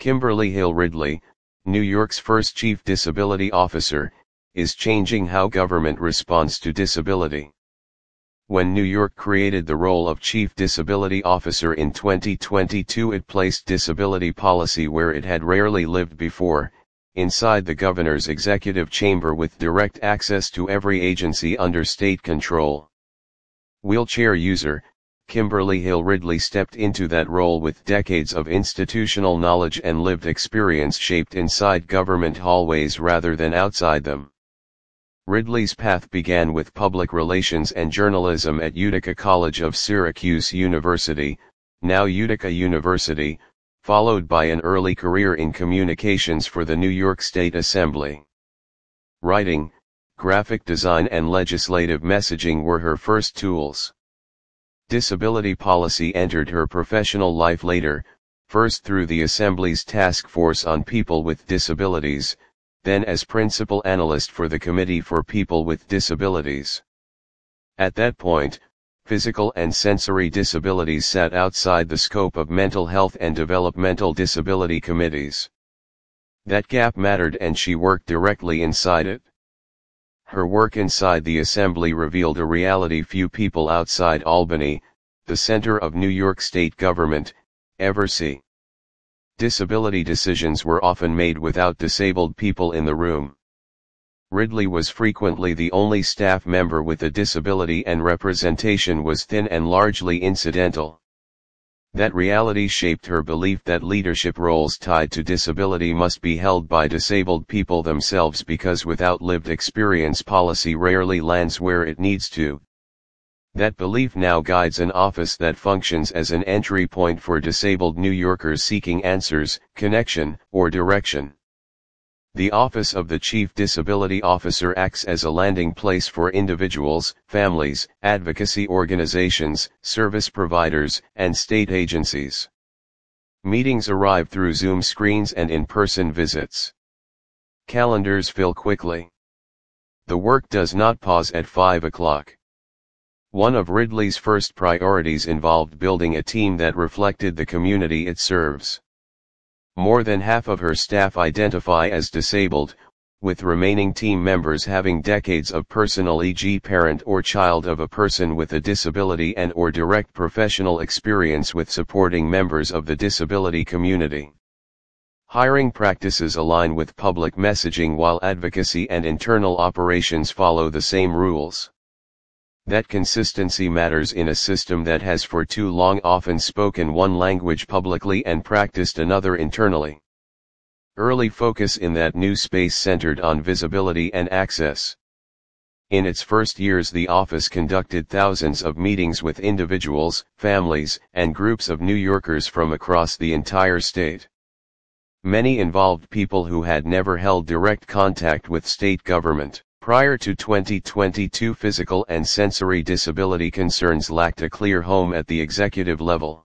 Kimberly Hill Ridley, New York's first Chief Disability Officer, is changing how government responds to disability. When New York created the role of Chief Disability Officer in 2022, it placed disability policy where it had rarely lived before, inside the governor's executive chamber with direct access to every agency under state control. Wheelchair user, Kimberly Hill Ridley stepped into that role with decades of institutional knowledge and lived experience shaped inside government hallways rather than outside them. Ridley's path began with public relations and journalism at Utica College of Syracuse University, now Utica University, followed by an early career in communications for the New York State Assembly. Writing, graphic design and legislative messaging were her first tools. Disability policy entered her professional life later, first through the Assembly's Task Force on People with Disabilities, then as principal analyst for the Committee for People with Disabilities. At that point, physical and sensory disabilities sat outside the scope of mental health and developmental disability committees. That gap mattered and she worked directly inside it. Her work inside the Assembly revealed a reality few people outside Albany, the center of New York state government, ever see. Disability decisions were often made without disabled people in the room. Ridley was frequently the only staff member with a disability and representation was thin and largely incidental. That reality shaped her belief that leadership roles tied to disability must be held by disabled people themselves because without lived experience policy rarely lands where it needs to. That belief now guides an office that functions as an entry point for disabled New Yorkers seeking answers, connection, or direction. The Office of the Chief Disability Officer acts as a landing place for individuals, families, advocacy organizations, service providers, and state agencies. Meetings arrive through Zoom screens and in-person visits. Calendars fill quickly. The work does not pause at 5 o'clock. One of Ridley's first priorities involved building a team that reflected the community it serves. More than half of her staff identify as disabled, with remaining team members having decades of personal e.g. parent or child of a person with a disability and/or direct professional experience with supporting members of the disability community. Hiring practices align with public messaging while advocacy and internal operations follow the same rules. That consistency matters in a system that has for too long often spoken one language publicly and practiced another internally. Early focus in that new space centered on visibility and access. In its first years, the office conducted thousands of meetings with individuals, families, and groups of New Yorkers from across the entire state. Many involved people who had never held direct contact with state government. Prior to 2022, physical and sensory disability concerns lacked a clear home at the executive level.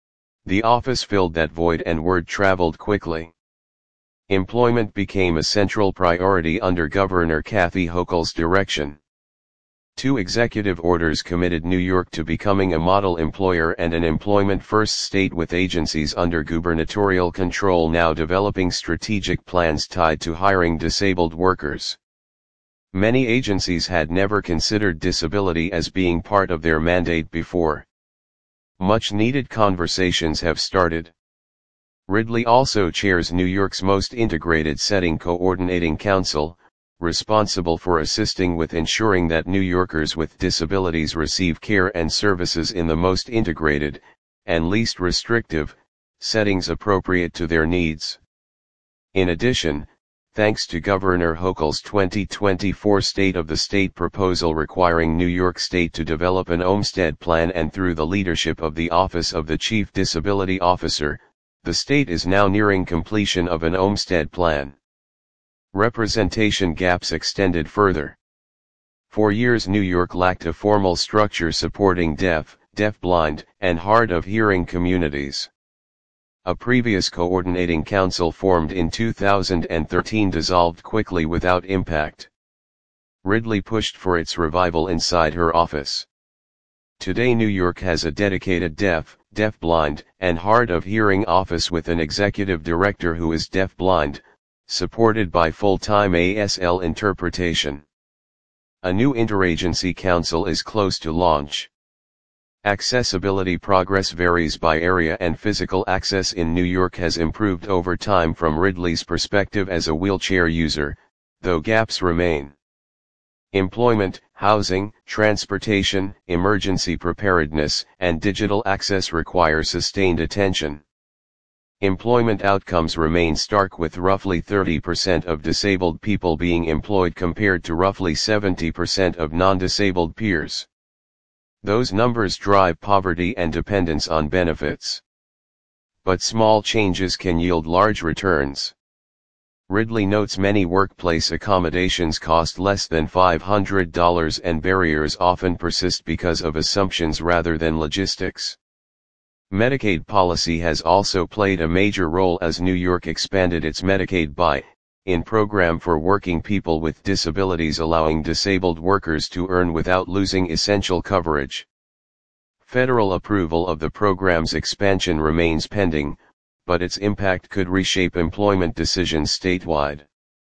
The office filled that void and word traveled quickly. Employment became a central priority under Governor Kathy Hochul's direction. 2 executive orders committed New York to becoming a model employer and an employment-first state, with agencies under gubernatorial control now developing strategic plans tied to hiring disabled workers. Many agencies had never considered disability as being part of their mandate before. Much-needed conversations have started. Ridley also chairs New York's most integrated setting coordinating council, responsible for assisting with ensuring that New Yorkers with disabilities receive care and services in the most integrated, and least restrictive, settings appropriate to their needs. In addition, thanks to Governor Hochul's 2024 State of the State proposal requiring New York State to develop an Olmstead Plan, and through the leadership of the Office of the Chief Disability Officer, the state is now nearing completion of an Olmstead Plan. Representation gaps extended further. For years, New York lacked a formal structure supporting deaf, deafblind, and hard of hearing communities. A previous coordinating council formed in 2013 dissolved quickly without impact. Ridley pushed for its revival inside her office. Today New York has a dedicated deaf, deafblind, and hard of hearing office with an executive director who is deafblind, supported by full-time ASL interpretation. A new interagency council is close to launch. Accessibility progress varies by area and physical access in New York has improved over time from Ridley's perspective as a wheelchair user, though gaps remain. Employment, housing, transportation, emergency preparedness, and digital access require sustained attention. Employment outcomes remain stark with roughly 30% of disabled people being employed compared to roughly 70% of non-disabled peers. Those numbers drive poverty and dependence on benefits. But small changes can yield large returns. Ridley notes many workplace accommodations cost less than $500 and barriers often persist because of assumptions rather than logistics. Medicaid policy has also played a major role as New York expanded its Medicaid buy-in program for working people with disabilities, allowing disabled workers to earn without losing essential coverage. Federal approval of the program's expansion remains pending, but its impact could reshape employment decisions statewide.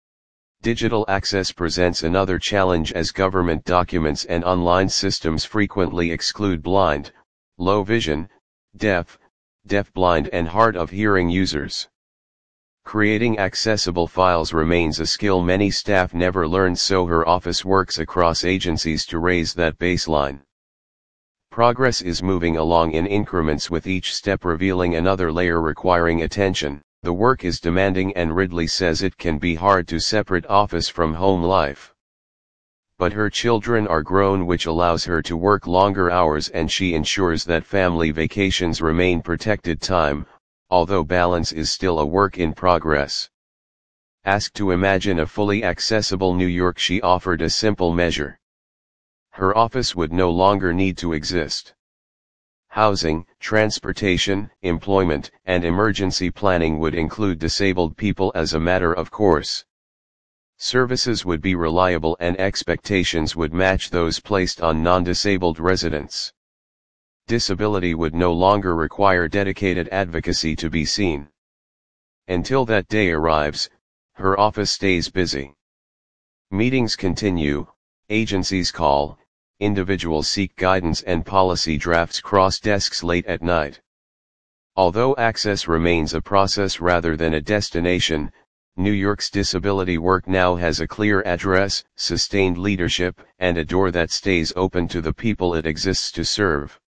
Digital access presents another challenge as government documents and online systems frequently exclude blind, low vision, deaf, deafblind and hard of hearing users. Creating accessible files remains a skill many staff never learned, so her office works across agencies to raise that baseline. Progress is moving along in increments, with each step revealing another layer requiring attention. The work is demanding and Ridley says it can be hard to separate office from home life. But her children are grown, which allows her to work longer hours, and she ensures that family vacations remain protected time, although balance is still a work in progress. Asked to imagine a fully accessible New York, she offered a simple measure. Her office would no longer need to exist. Housing, transportation, employment, and emergency planning would include disabled people as a matter of course. Services would be reliable and expectations would match those placed on non-disabled residents. Disability would no longer require dedicated advocacy to be seen. Until that day arrives, her office stays busy. Meetings continue, agencies call, individuals seek guidance, and policy drafts cross desks late at night. Although access remains a process rather than a destination, New York's disability work now has a clear address, sustained leadership, and a door that stays open to the people it exists to serve.